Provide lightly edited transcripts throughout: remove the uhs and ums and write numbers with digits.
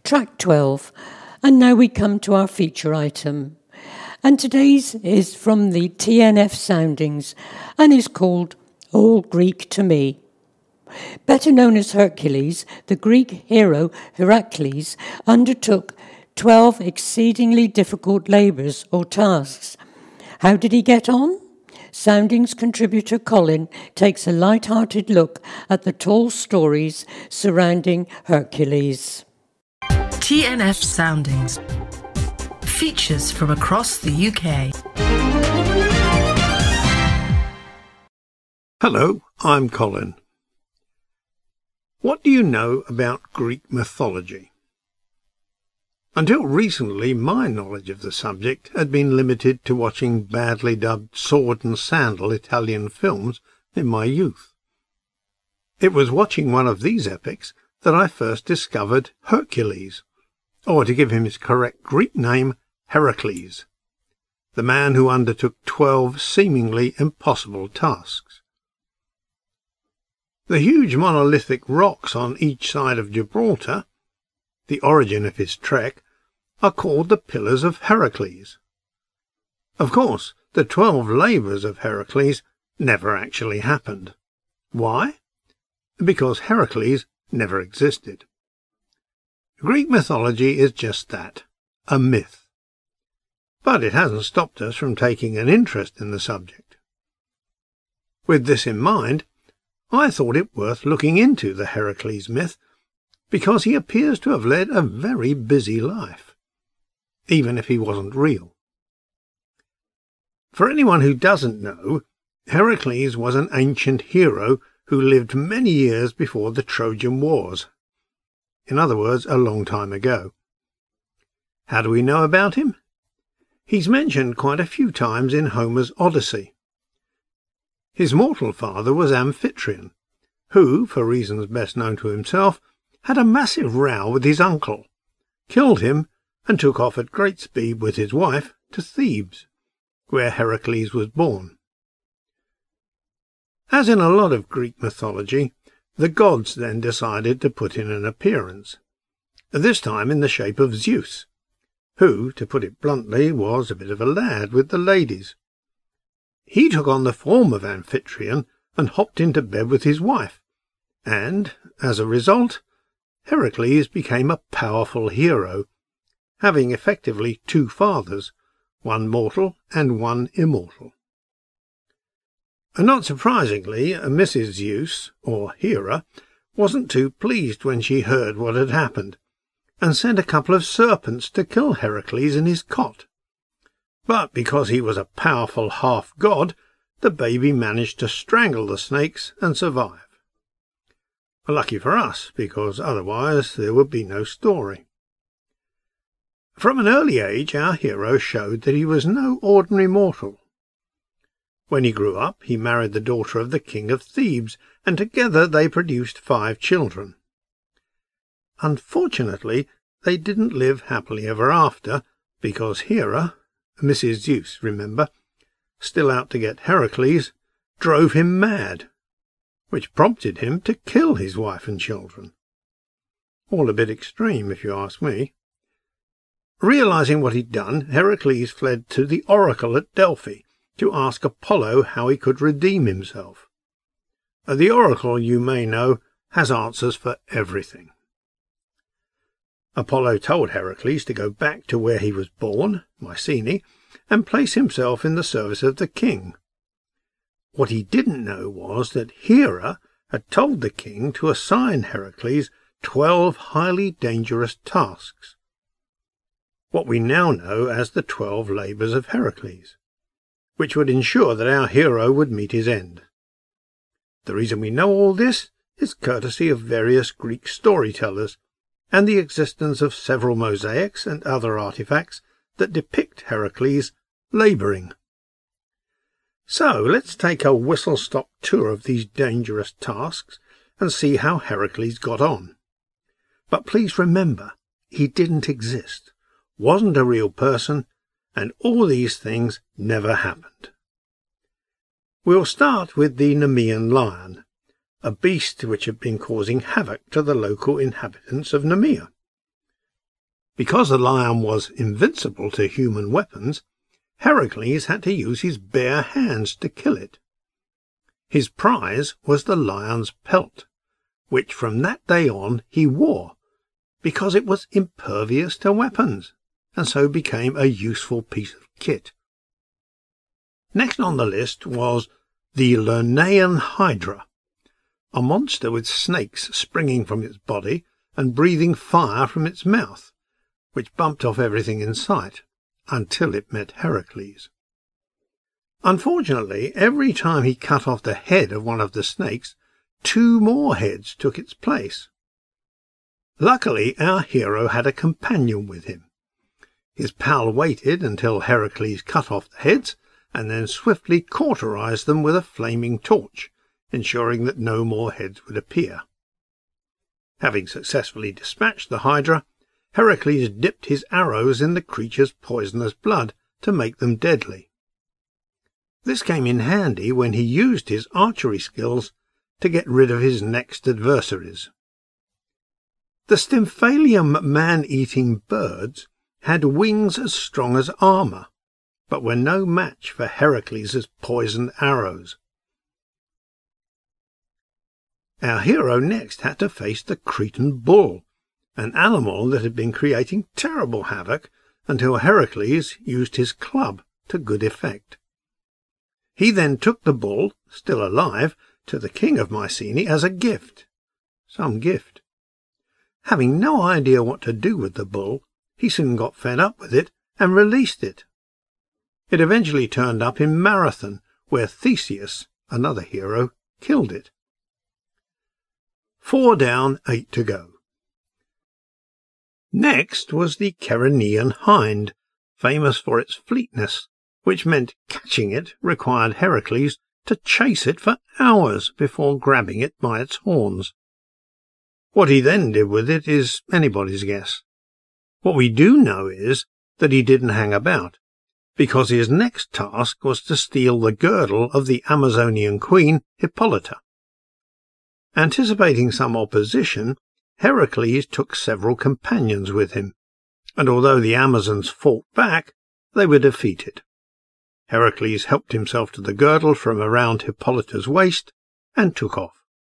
track 12, and now we come to our feature item. And today's is from the TNF Soundings and is called Old Greek to Me. Better known as Hercules, the Greek hero Heracles undertook 12 exceedingly difficult labours or tasks. How did he get on? Soundings contributor Colin takes a light-hearted look at the tall stories surrounding Hercules. TNF Soundings. Features from across the UK. Hello, I'm Colin. What do you know about Greek mythology? Until recently, my knowledge of the subject had been limited to watching badly dubbed sword and sandal Italian films in my youth. It was watching one of these epics that I first discovered Hercules, or to give him his correct Greek name, Heracles, the man who undertook 12 seemingly impossible tasks. The huge monolithic rocks on each side of Gibraltar, the origin of his trek, are called the Pillars of Heracles. Of course, the 12 labours of Heracles never actually happened. Why? Because Heracles never existed. Greek mythology is just that, a myth. But it hasn't stopped us from taking an interest in the subject. With this in mind, I thought it worth looking into the Heracles myth, because he appears to have led a very busy life, even if he wasn't real. For anyone who doesn't know, Heracles was an ancient hero who lived many years before the Trojan Wars. In other words, a long time ago. How do we know about him? He's mentioned quite a few times in Homer's Odyssey. His mortal father was Amphitryon, who, for reasons best known to himself, had a massive row with his uncle, killed him, and took off at great speed with his wife to Thebes, where Heracles was born. As in a lot of Greek mythology, the gods then decided to put in an appearance, this time in the shape of Zeus, who, to put it bluntly, was a bit of a lad with the ladies. He took on the form of Amphitryon and hopped into bed with his wife, and, as a result, Heracles became a powerful hero, having effectively 2 fathers, one mortal and one immortal. And not surprisingly, Mrs. Zeus, or Hera, wasn't too pleased when she heard what had happened, and sent a couple of serpents to kill Heracles in his cot. But because he was a powerful half-god, the baby managed to strangle the snakes and survive. Lucky for us, because otherwise there would be no story. From an early age, our hero showed that he was no ordinary mortal. When he grew up, he married the daughter of the king of Thebes, and together they produced 5 children. Unfortunately, they didn't live happily ever after, because Hera, Mrs. Zeus, remember, still out to get Heracles, drove him mad, which prompted him to kill his wife and children. All a bit extreme, if you ask me. Realizing what he'd done, Heracles fled to the oracle at Delphi to ask Apollo how he could redeem himself. The oracle, you may know, has answers for everything. Apollo told Heracles to go back to where he was born, Mycenae, and place himself in the service of the king. What he didn't know was that Hera had told the king to assign Heracles 12 highly dangerous tasks, what we now know as the 12 labours of Heracles, which would ensure that our hero would meet his end. The reason we know all this is courtesy of various Greek storytellers and the existence of several mosaics and other artifacts that depict Heracles labouring. So let's take a whistle-stop tour of these dangerous tasks and see how Heracles got on. But please remember, he didn't exist, wasn't a real person, and all these things never happened. We'll start with the Nemean lion, a beast which had been causing havoc to the local inhabitants of Nemea. Because the lion was invincible to human weapons, Heracles had to use his bare hands to kill it. His prize was the lion's pelt, which from that day on he wore, because it was impervious to weapons, and so became a useful piece of kit. Next on the list was the Lernaean Hydra, a monster with snakes springing from its body and breathing fire from its mouth, which bumped off everything in sight, until it met Heracles. Unfortunately, every time he cut off the head of one of the snakes, 2 more heads took its place. Luckily, our hero had a companion with him. His pal waited until Heracles cut off the heads, and then swiftly cauterized them with a flaming torch, ensuring that no more heads would appear. Having successfully dispatched the Hydra, Heracles dipped his arrows in the creature's poisonous blood to make them deadly. This came in handy when he used his archery skills to get rid of his next adversaries. The Stymphalium man-eating birds had wings as strong as armour, but were no match for Heracles' poisoned arrows. Our hero next had to face the Cretan bull, an animal that had been creating terrible havoc until Heracles used his club to good effect. He then took the bull, still alive, to the king of Mycenae as a gift. Some gift. Having no idea what to do with the bull, he soon got fed up with it and released it. It eventually turned up in Marathon, where Theseus, another hero, killed it. 4 down, 8 to go. Next was the Ceryneian hind, famous for its fleetness, which meant catching it required Heracles to chase it for hours before grabbing it by its horns. What he then did with it is anybody's guess. What we do know is that he didn't hang about, because his next task was to steal the girdle of the Amazonian queen Hippolyta. Anticipating some opposition, Heracles took several companions with him, and although the Amazons fought back, they were defeated. Heracles helped himself to the girdle from around Hippolyta's waist and took off.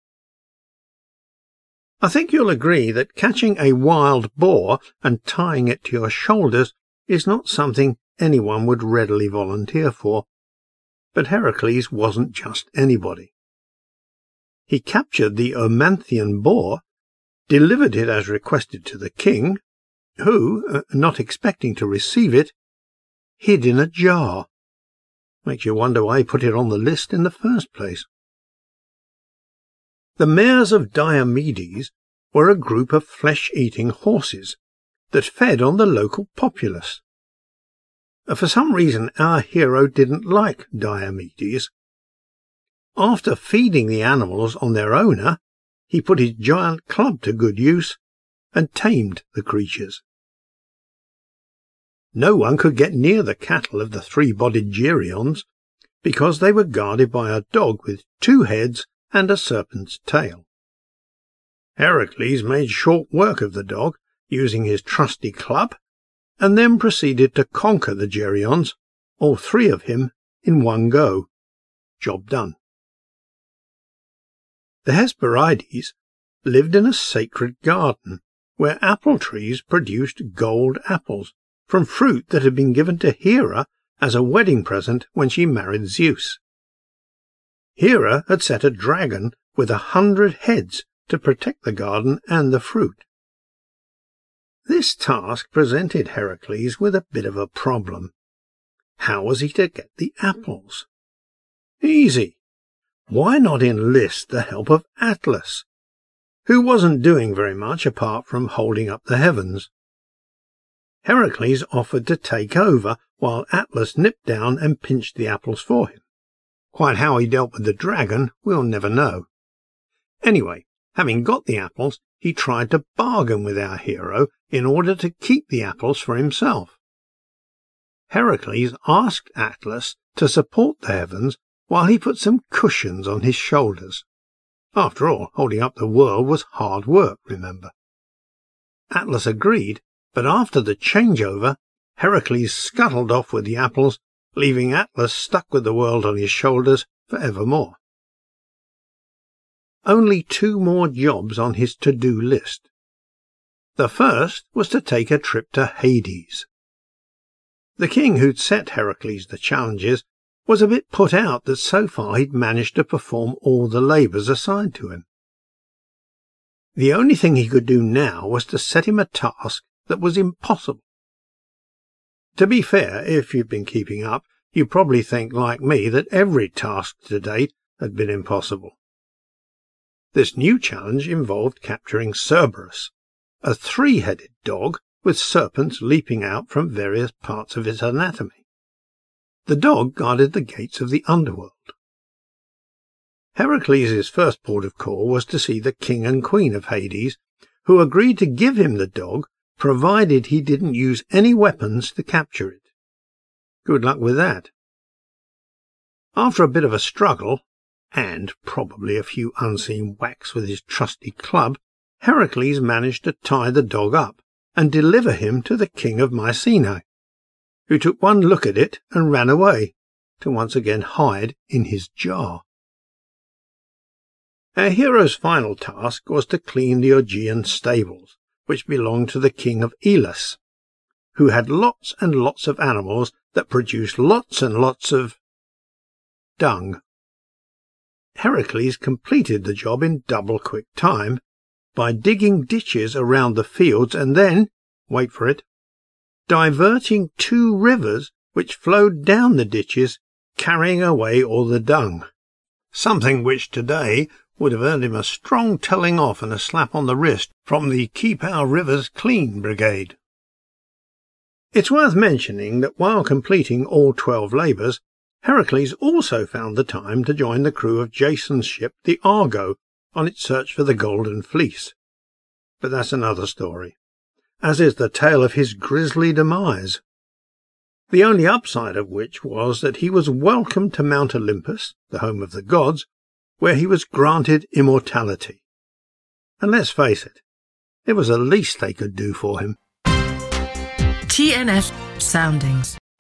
I think you'll agree that catching a wild boar and tying it to your shoulders is not something anyone would readily volunteer for. But Heracles wasn't just anybody. He captured the Omanthian boar, delivered it as requested to the king, who, not expecting to receive it, hid in a jar. Makes you wonder why he put it on the list in the first place. The mares of Diomedes were a group of flesh-eating horses that fed on the local populace. For some reason, our hero didn't like Diomedes. After feeding the animals on their owner, he put his giant club to good use and tamed the creatures. No one could get near the cattle of the 3-bodied Geryones, because they were guarded by a dog with 2 heads and a serpent's tail. Heracles made short work of the dog, using his trusty club, and then proceeded to conquer the Geryones, all 3 of him, in one go. Job done. The Hesperides lived in a sacred garden, where apple trees produced gold apples, from fruit that had been given to Hera as a wedding present when she married Zeus. Hera had set a dragon with 100 heads to protect the garden and the fruit. This task presented Heracles with a bit of a problem. How was he to get the apples? Easy. Why not enlist the help of Atlas, who wasn't doing very much apart from holding up the heavens? Heracles offered to take over while Atlas nipped down and pinched the apples for him. Quite how he dealt with the dragon, we'll never know. Anyway, having got the apples, he tried to bargain with our hero in order to keep the apples for himself. Heracles asked Atlas to support the heavens while he put some cushions on his shoulders. After all, holding up the world was hard work, remember. Atlas agreed, But after the changeover, Heracles scuttled off with the apples, leaving Atlas stuck with the world on his shoulders for evermore. Only 2 more jobs on his to-do list. The first was to take a trip to Hades. The king who'd set Heracles the challenges was a bit put out that so far he'd managed to perform all the labours assigned to him. The only thing he could do now was to set him a task that was impossible. To be fair, if you've been keeping up, you probably think, like me, that every task to date had been impossible. This new challenge involved capturing Cerberus, a 3-headed dog with serpents leaping out from various parts of its anatomy. The dog guarded the gates of the underworld. Heracles' first port of call was to see the king and queen of Hades, who agreed to give him the dog, provided he didn't use any weapons to capture it. Good luck with that. After a bit of a struggle, and probably a few unseen whacks with his trusty club, Heracles managed to tie the dog up and deliver him to the king of Mycenae, who took one look at it and ran away, to once again hide in his jar. Our hero's final task was to clean the Augean stables, which belonged to the king of Elis, who had lots and lots of animals that produced lots and lots of dung. Heracles completed the job in double-quick time by digging ditches around the fields and then, wait for it, diverting 2 rivers which flowed down the ditches, carrying away all the dung, something which today would have earned him a strong telling off and a slap on the wrist from the Keep Our Rivers Clean Brigade. It's worth mentioning that while completing all 12 labours, Heracles also found the time to join the crew of Jason's ship, the Argo, on its search for the Golden Fleece. But that's another story, as is the tale of his grisly demise. The only upside of which was that he was welcomed to Mount Olympus, the home of the gods, where he was granted immortality. And let's face it, it was the least they could do for him. TNF Soundings.